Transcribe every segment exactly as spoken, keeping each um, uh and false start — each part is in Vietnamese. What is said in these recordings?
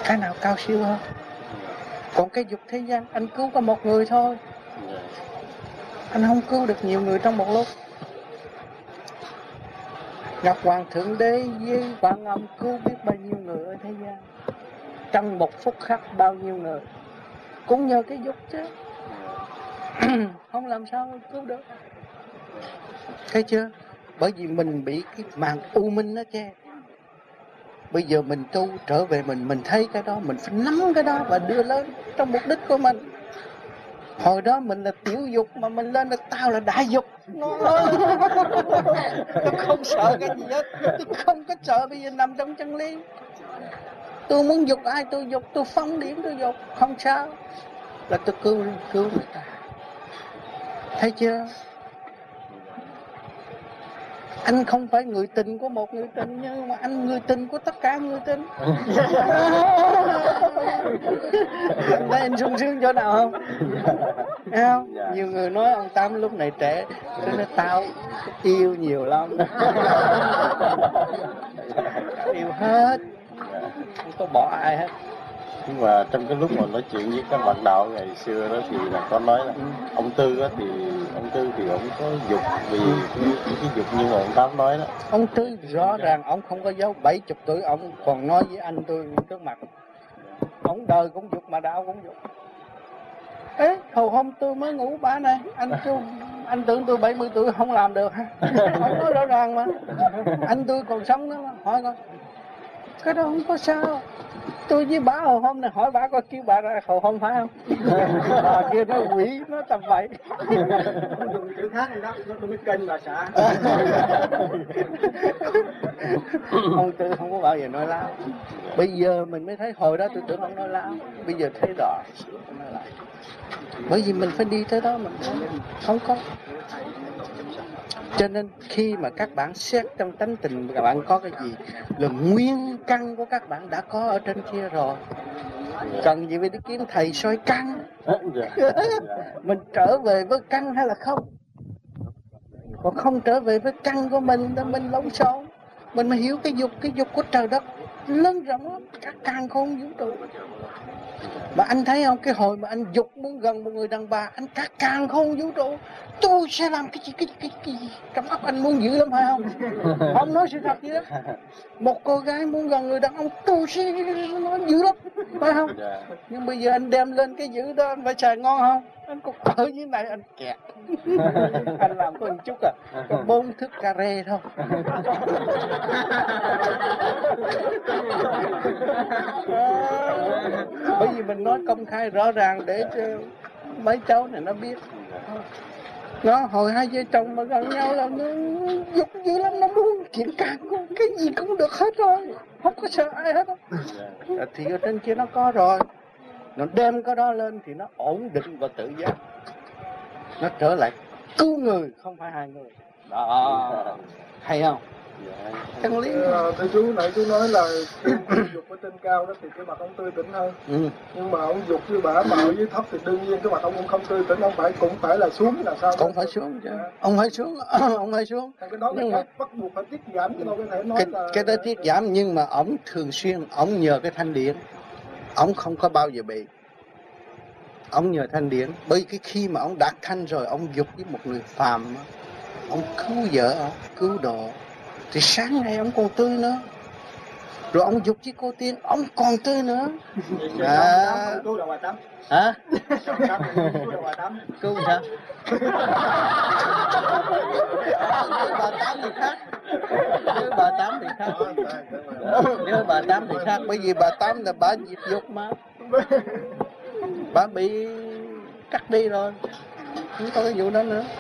cái nào cao siêu hơn. Còn cái dục thế gian anh cứu có một người thôi, anh không cứu được nhiều người trong một lúc. Ngọc Hoàng Thượng Đế với Quan Âm cứu biết bao nhiêu người ở thế gian, trong một phút khắc bao nhiêu người, cũng nhờ cái dục chứ. Không làm sao cứu được. Thấy chưa? Bởi vì mình bị cái màn u minh nó che. Bây giờ mình tu trở về mình, mình thấy cái đó, mình phải nắm cái đó và đưa lên trong mục đích của mình. Hồi đó mình là tiểu dục mà mình lên là tao là đại dục. Tôi không sợ cái gì hết, tôi không có sợ, bây giờ nằm trong chân lý. Tôi muốn dục ai tôi dục, tôi phóng điểm tôi dục, không sao. Là tôi cứu, cứu người ta. Thấy chưa? Anh không phải người tình của một người tình, nhưng mà anh người tình của tất cả người tình. Anh thấy anh sung sướng chỗ nào không? Thấy không? Nhiều người nói ông Tám lúc này trẻ, cho nên tao yêu nhiều lắm. Yêu hết, không có bỏ ai hết. Nhưng mà trong cái lúc mà nói chuyện với các bạn đạo ngày xưa đó thì là có nói là ông Tư á thì ông Tư thì ông có dục vì cái, cái dục như mà ông Tám nói đó. Ông Tư rõ ràng ông không có giấu, bảy chục tuổi ông còn nói với anh tôi trước mặt. Ông đời cũng dục mà đạo cũng dục. Ê, hồi hôm tôi mới ngủ bà này, anh tôi, anh tưởng tôi bảy mươi tuổi không làm được ha. Ông nói rõ ràng mà. Anh tôi còn sống đó mà, hỏi coi. Cái đó không có sao. Tôi với bà hồi hôm này hỏi bà coi kêu bà ra hồi hôm phải không? Bà kia nó quỷ, nó tầm bậy. Không dùng chữ khác này đó, tôi mới kênh bà xã. Ông Tư không có bao giờ nói láo. Bây giờ mình mới thấy, hồi đó tôi tưởng ông nói láo. Bây giờ thấy rõ, nói lại. Bởi vì mình phải đi tới đó mình không có. Cho nên khi mà các bạn xét trong tánh tình các bạn có cái gì là nguyên căn của các bạn đã có ở trên kia rồi. Cần gì phải đi kiếm thầy soi căn. Mình trở về với căn hay là không? Còn không trở về với căn của mình thì mình lộn xộn. Mình mới hiểu cái dục, cái dục của trời đất lớn rộng lắm, các càng khôn vũ trụ. Mà anh thấy không, cái hồi mà anh dục muốn gần một người đàn bà, anh các càng khôn vũ trụ. Tôi sẽ làm cái gì, cái gì, cái gì, cái gì. Trong óc anh muốn dữ lắm phải không? Không nói sự thật gì đó. Một cô gái muốn gần người đàn ông, tôi sẽ nói dữ lắm, phải không? Nhưng bây giờ anh đem lên cái dữ đó, anh phải xài ngon không? Anh cũng ở dưới này anh kẹt. Anh làm có một chút à, có bốn thức cà rê thôi. Bởi vì mình nói công khai rõ ràng để cho mấy cháu này nó biết. Nó hồi hai vợ chồng mà gần nhau là nó dục dữ lắm, nó muốn chuyện càng cũng cái gì cũng được hết rồi, không có sợ ai hết. Thì ở trên kia nó có rồi, nó đem cái đó lên thì nó ổn định và tự giác, nó trở lại cứu người, không phải hai người. Đó, hay không? Chân lý. Thưa chú, nãy chú nói là dục ở trên cao đó thì cái mặt ông tươi tỉnh hơn. Ừ. Nhưng mà ông dục như bả mà ở dưới thấp thì đương nhiên cái mặt ông cũng không tươi tỉnh, ông phải cũng phải là xuống là sao? Cũng phải xuống chứ. À. Ông phải xuống, ông phải xuống. Cái đó nhưng mà bắt buộc phải tiết giảm chứ đâu có thể nói cái, là cái đó tiết giảm, nhưng mà ông thường xuyên ông nhờ cái thanh điển, ông không có bao giờ bị. Ông nhờ thanh điển, bởi cái khi mà ông đạt thanh rồi, ông dục với một người phàm, ông cứu vợ, ông cứu độ, thì sáng nay ông còn tươi nữa. Rồi ông dục với cô Tiên, ông còn tươi nữa. À. Cứu đầu bà Tám. Hả? Cứu đầu bà Tám. Cứu sao? Bà Tám thì khác. Với bà Tám thì khác. Với bà Tám thì khác, bởi vì bà Tám là bà diệt dục mà. Bà bị cắt đi rồi, không có cái vụ đó nữa.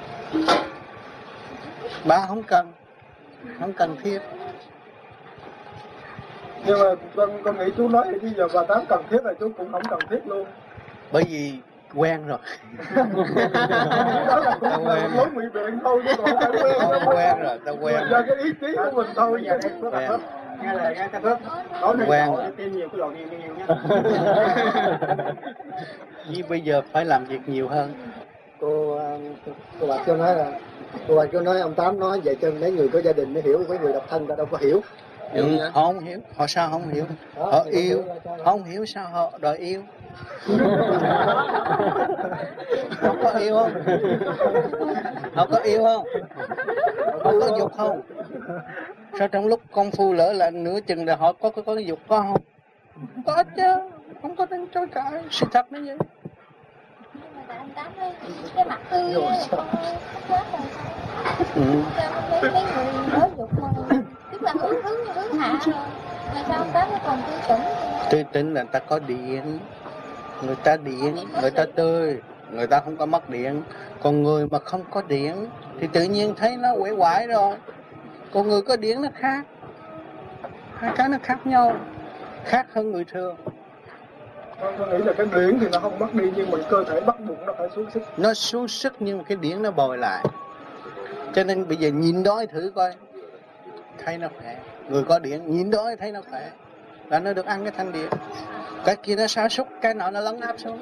Bà không cần, không cần thiết. Nhưng mà con, con nghĩ chú nói thì bây giờ bà Tám cần thiết là chú cũng không cần thiết luôn. Bởi vì quen rồi. Đó là cũng là lối ngụy biện thôi chứ còn phải quen. Ta quen rồi, ta quen rồi. Do cái ý chí của mình thôi. Quen. Nghe lời nghe ta bớt. Tối nay Quen. Tiêm nhiều cái đồ nhiều nhiều nhé. Vì bây giờ phải làm việc nhiều hơn. Cô cô bà kêu nói là cô bà kêu nói ông Tám nói vậy cho mấy người có gia đình mới hiểu, mấy người độc thân ta đâu có hiểu. Ừ, họ không hiểu. Họ sao không hiểu? Họ yêu. Họ không hiểu sao họ đòi yêu. Họ có yêu không? Họ có yêu không? Họ có dục không? Sao trong lúc công phu lỡ là nửa chừng là họ có có, có dục có không? Có chứ. Không có nên chối cãi. Sự thật nó vậy. Anh Tám ơi, cái mặt tươi không khác rồi. Ừ. Mấy mấy người nói dục mà tức là hướng hướng hướng hạ rồi. Mà sao ông Tám nó còn tươi tỉnh? Tươi tỉnh là người ta có điện. Người ta điện, người ta tươi, người ta không có mất điện. Còn người mà không có điện thì tự nhiên thấy nó quể quải rồi. Còn người có điện nó khác. Hai cái nó khác nhau. Khác hơn người thường. Tôi nghĩ là cái điển thì nó không mất đi, nhưng mà cơ thể bắt buộc nó phải xuống sức. Nó xuống sức nhưng mà cái điển nó bồi lại. Cho nên bây giờ nhìn đói thử coi, thấy nó khỏe. Người có điển nhìn đói thấy nó khỏe, là nó được ăn cái thanh điển. Cái kia nó sa sút, cái nọ nó lấn áp xuống.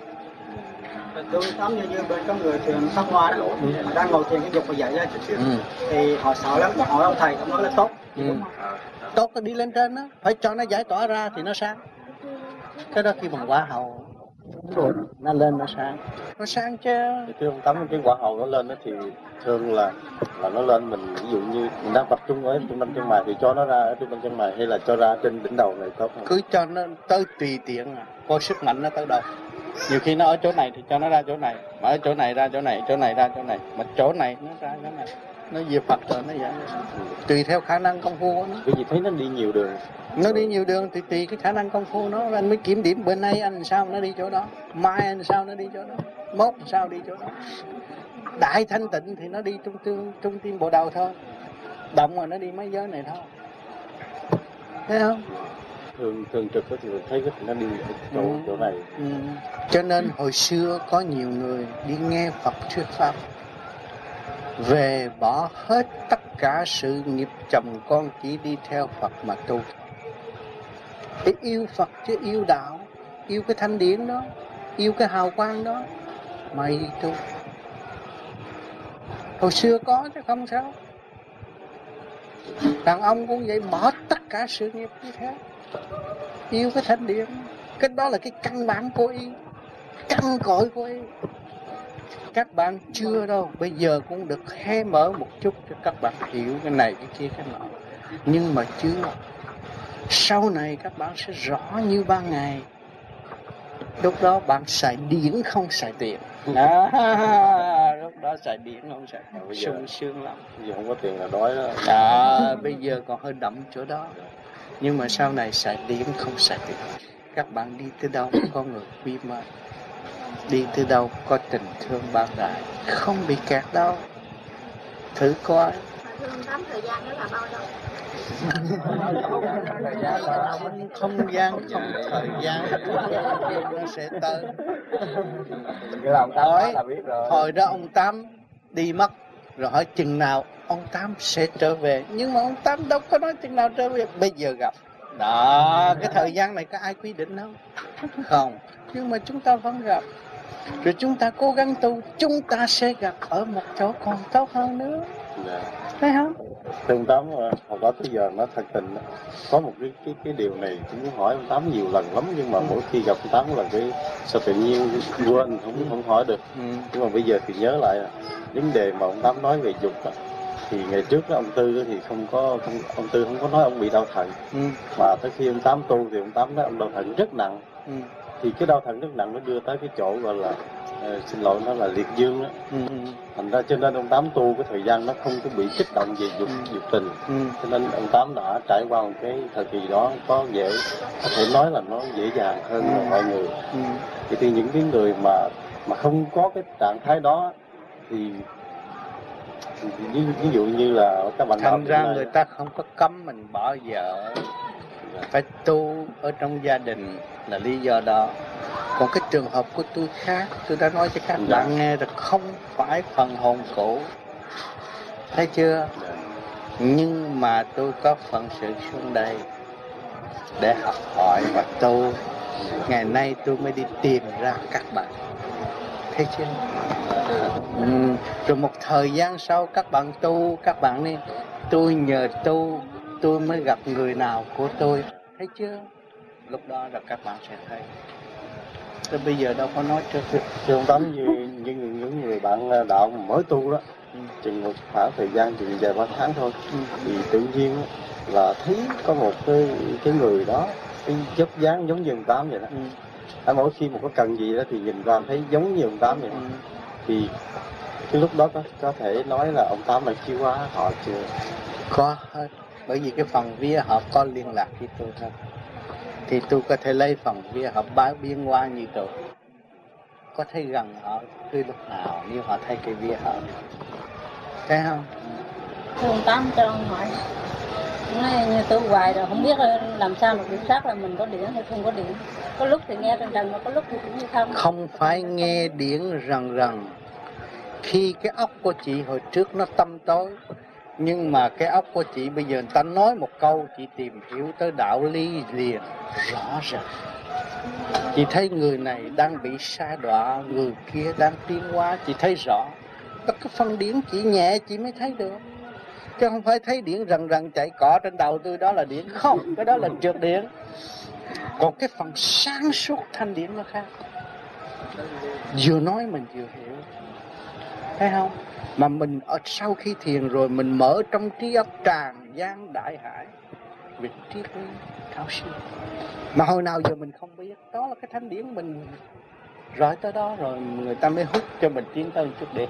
Tôi giống như, như bên có người thiền pháp hoa đó, ừ. đang ngồi thiền cái dục mà dậy á, ừ. thì họ sợ lắm, hỏi ông thầy ông nói là tốt. Ừ. Tốt nó đi lên trên đó, phải cho nó giải tỏa ra thì nó sáng. Cái đó khi bằng quả hầu nó lên nó sáng, nó sáng chứ. Khi ông Tám cái quả hầu nó lên đó thì thường là là nó lên mình, ví dụ như mình đang tập trung ở trung tâm chân mày thì cho nó ra ở trung tâm chân mày hay là cho ra trên đỉnh đầu này tốt không? Cứ cho nó tới tùy tiện, à. Coi sức mạnh nó tới đâu. Nhiều khi nó ở chỗ này thì cho nó ra chỗ này, mà ở chỗ này ra chỗ này, chỗ này ra chỗ này, mà chỗ này nó ra chỗ này, nó về Phật rồi nó vậy. Tùy theo khả năng công phu của nó. Bởi vì thấy nó đi nhiều đường. Nó đi nhiều đường thì tùy cái khả năng công phu nó, anh mới kiểm điểm bữa nay anh sao nó đi chỗ đó, mai anh sao nó đi chỗ đó, mốt sao đi chỗ đó. Đại thanh tịnh thì nó đi trung tương trung tim bộ đầu thôi, động rồi nó đi mấy giới này thôi, thấy không? Thường thường trực thì mình thấy cái nó đi chỗ ừ. chỗ này. Ừ. Cho nên hồi xưa có nhiều người đi nghe Phật thuyết pháp, về bỏ hết tất cả sự nghiệp chồng con, chỉ đi theo Phật mà tu. Để yêu Phật chứ yêu đạo, yêu cái thanh điển đó, yêu cái hào quang đó mà đi tu. Hồi xưa có chứ không sao. Đàn ông cũng vậy, bỏ tất cả sự nghiệp như thế, yêu cái thanh điển. Cái đó là cái căn bản của y, căn cội của y. Các bạn chưa đâu, bây giờ cũng được hé mở một chút cho các bạn hiểu cái này cái kia cái nọ, nhưng mà chưa. Sau này các bạn sẽ rõ như ban ngày. Lúc đó bạn xài điển không xài tiền. Đó, lúc đó xài điển không xài tiền, sung sướng lắm. Bây giờ không có tiền là đói đó. Đó, bây giờ còn hơi đậm chỗ đó. Nhưng mà sau này xài điển không xài tiền. Các bạn đi tới đâu có người quý mến, đi tới đâu có tình thương ban đại, không bị kẹt đâu. Thử coi. Thương lắm, thời gian đó là bao lâu? Không gian, không thời gian, nó sẽ tới. Hỏi, hồi đó ông Tám đi mất, rồi hỏi chừng nào ông Tám sẽ trở về. Nhưng mà ông Tám đâu có nói chừng nào trở về, bây giờ gặp. Đó, cái thời gian này có ai quy định không? Không, nhưng mà chúng ta vẫn gặp. Rồi chúng ta cố gắng tu, chúng ta sẽ gặp ở một chỗ còn tốt hơn nữa. Dạ. Thấy không? Ông Tám hồi đó tới giờ nó thật tình có một cái cái cái điều này cũng muốn hỏi ông Tám nhiều lần lắm, nhưng mà mỗi khi gặp ông Tám là cái sao tự nhiên quên không không hỏi được. Ừ. Nhưng mà bây giờ thì nhớ lại vấn đề mà ông Tám nói về dục đó, thì ngày trước đó, ông Tư thì không có không, ông Tư không có nói ông bị đau thận. Ừ. Mà tới khi ông Tám tu thì ông Tám nói ông đau thận rất nặng. Ừ. Thì cái đau thận rất nặng nó đưa tới cái chỗ gọi là uh, xin lỗi nó là liệt dương đó. Ừ. Thành ra cho nên ông Tám tu cái thời gian nó không có bị kích động về dục dục tình. Ừ. Cho nên ông Tám đã trải qua một cái thời kỳ đó có dễ có thể nói là nó dễ dàng hơn ừ. mọi người. Ừ. Thì, thì những cái người mà mà không có cái trạng thái đó thì ví, ví dụ như là các bạn thành ra người ta không có cấm mình bỏ vợ, phải tu ở trong gia đình là lý do đó. Còn cái trường hợp của tôi khác, tôi đã nói cho các dạ. bạn nghe là không phải phần hồn cũ, thấy chưa? Dạ. Nhưng mà tôi có phận sự xuống đây để học hỏi và tu. Ngày nay tôi mới đi tìm ra các bạn, thấy chưa? Ừ. Rồi một thời gian sau các bạn tu, các bạn đi, tôi nhờ tu tôi mới gặp người nào của tôi, thấy chưa? Lúc đó là các bạn sẽ thấy. Tôi bây giờ đâu có nói cho tôi. Chứ ông Tám như những những người bạn đạo mới tu đó, ừ. chừng một khoảng thời gian chừng vài ba tháng thôi, ừ. thì tự nhiên là thấy có một cái cái người đó cái dốc dáng giống như ông Tám vậy đó. Ừ. À, mỗi khi một có cần gì đó thì nhìn ra thấy giống như ông Tám vậy. Ừ. Thì cái lúc đó có có thể nói là ông Tám là chiêu hóa họ chưa? Có hết, bởi vì cái phòng vía họ có liên lạc với tôi thôi. Thì tôi có thể lấy phòng vía họ báo biên qua như tôi. Có thấy gần họ từ lúc nào nếu họ thấy cái vía họ. Thấy không? Thưa ông Tám cho ông hỏi. Nói như tôi hoài rồi không biết làm sao mà kiểm soát là mình có điển hay không có điển. Có lúc thì nghe rần rần mà có lúc thì cũng như không. Không phải nghe điển rần rần. Khi cái óc của chị hồi trước nó tâm tối, nhưng mà cái óc của chị bây giờ người ta nói một câu chị tìm hiểu tới đạo lý liền rõ ràng. Chị thấy người này đang bị sa đọa, người kia đang tiến hóa, chị thấy rõ. Các cái phân điển chị nhẹ chị mới thấy được. Chứ không phải thấy điển rần rần chạy cỏ trên đầu tôi đó là điển. Không, cái đó là trượt điển. Còn cái phần sáng suốt thanh điển nó khác. Vừa nói mình vừa hiểu. Thấy không? Mà mình ở sau khi thiền rồi mình mở trong trí óc tràn gian đại hải về triết lý cao siêu. Mà hồi nào giờ mình không biết. Đó là cái thanh điển mình rồi tới đó rồi người ta mới hút cho mình tiến tới một chút điển.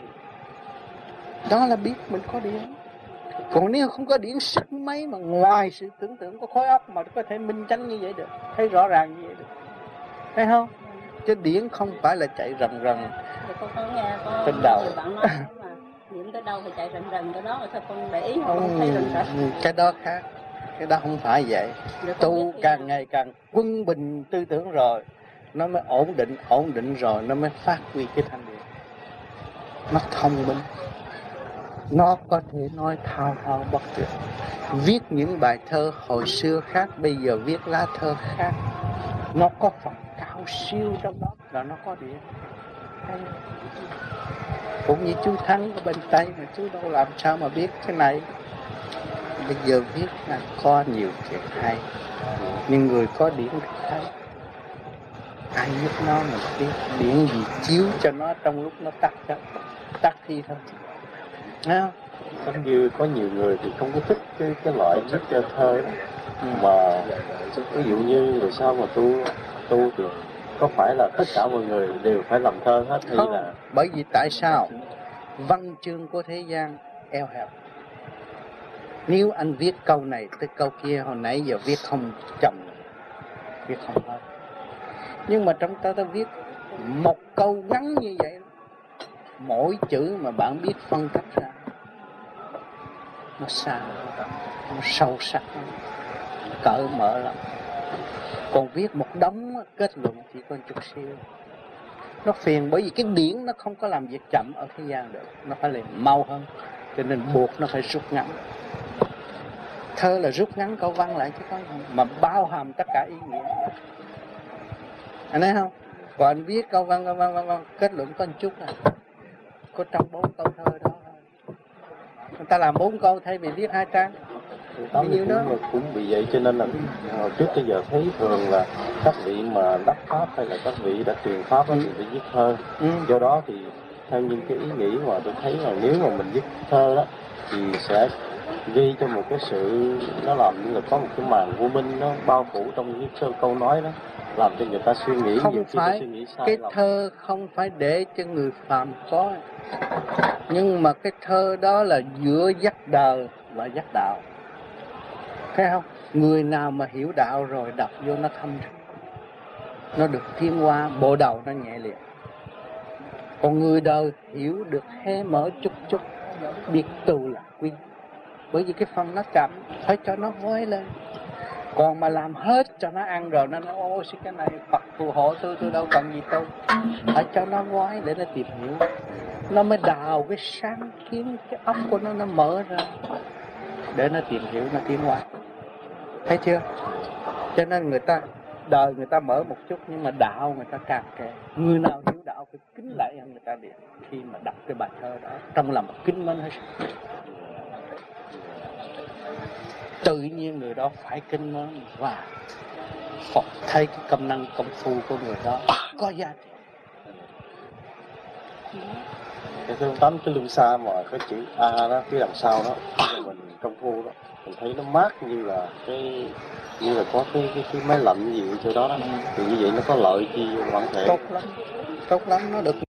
Đó là biết mình có điển. Còn nếu không có điển sức mấy mà ngoài sự tưởng tượng có khối óc mà có thể minh chánh như vậy được. Thấy rõ ràng như vậy được. Thấy không? Chứ điển không phải là chạy rần rần. Con có nghe có trên đầu. Bạn nói mà điểm tới đâu thì chạy rần rần tới đó, sao con để ý không, không thấy rần rần. Cái đó khác. Cái đó không phải vậy. Tu càng ngày càng quân bình tư tưởng rồi nó mới ổn định, ổn định rồi nó mới phát huy cái thanh điển. Nó thông minh. Nó có thể nói thao thao bất tuyệt. Viết những bài thơ hồi xưa khác, bây giờ viết lá thơ khác. Nó có phần cao siêu trong đó là nó có điển. Cũng như chú Thắng ở bên Tây mà chú đâu làm sao mà biết cái này. Bây giờ viết là có nhiều chuyện hay. Nhưng người có điển thì thấy. Ai giúp nó mình biết điển gì chiếu cho nó trong lúc nó tắt đó. Tắt đi thôi. Thấy không? Giống như có nhiều người thì không có thích cái, cái loại viết thơ đó. Ừ. Mà ví dụ như rồi sao mà tu tu thì có phải là tất cả mọi người đều phải làm thơ hết hay không, là... Bởi vì tại sao? Văn chương của thế gian eo hẹp. Nếu anh viết câu này tới câu kia hồi nãy giờ viết không chồng, viết không hết. Nhưng mà trong ta ta viết một câu ngắn như vậy, mỗi chữ mà bạn biết phân tích ra, nó xa, nó sâu sắc, cỡ mở lắm. Còn viết một đống kết luận chỉ có chút xíu. Nó phiền bởi vì cái điển nó không có làm việc chậm ở thế gian được. Nó phải làm mau hơn. Cho nên buộc nó phải rút ngắn. Thơ là rút ngắn câu văn lại chứ có gì. Mà bao hàm tất cả ý nghĩa. Anh thấy không? Còn anh viết câu văn, câu văn, câu văn kết luận có một chút này. Có trong bốn câu thơ đó. Người ta làm bốn câu thay vì viết hai trang. Bao nhiêu đó cũng bị vậy, cho nên là hồi trước tới giờ thấy thường là các vị mà đắc pháp hay là các vị đã truyền pháp thì phải viết thơ. Ừ. Do đó thì theo những cái ý nghĩ mà tôi thấy là nếu mà mình viết thơ đó thì sẽ gây cho một cái sự, nó làm như là có một cái màn vô minh nó bao phủ trong những cái câu nói đó, làm cho người ta suy nghĩ không nhiều khi phải, suy nghĩ sai cái lầm. thơ không phải để cho người phàm có, nhưng mà cái thơ đó là giữa dắt đời và dắt đạo. Thấy không? Người nào mà hiểu đạo rồi đọc vô nó thâm, nó được tiến hóa, bộ đầu nó nhẹ liệt. Còn người đời hiểu được hé mở chút chút, biết tu là quy. Bởi vì cái phần nó chậm, phải cho nó vơi lên. Còn mà làm hết cho nó ăn rồi nó nói ôi cái này Phật phù hộ tôi, tôi đâu cần gì đâu. Phải cho nó gói để nó tìm hiểu. Nó mới đào cái sáng kiến, cái óc của nó nó mở ra để nó tìm hiểu, nó tiến hóa. Thấy chưa? Cho nên người ta đời người ta mở một chút, nhưng mà đạo người ta càng kề. Người nào hiểu đạo phải kính lạy hơn người ta điện khi mà đọc cái bài thơ đó, trong lòng kính mến hết. tự nhiên người đó phải kinh nó và Phật thấy cái công năng công phu của người đó có giá trị. Cái thứ tám cái luân xa mà cái chữ A đó phía đằng sau đó mình công phu đó mình thấy nó mát như là cái như là có cái cái, cái máy lạnh gì ở chỗ đó đó thì như vậy nó có lợi chi bản thể Tốt lắm, tốt lắm, nó được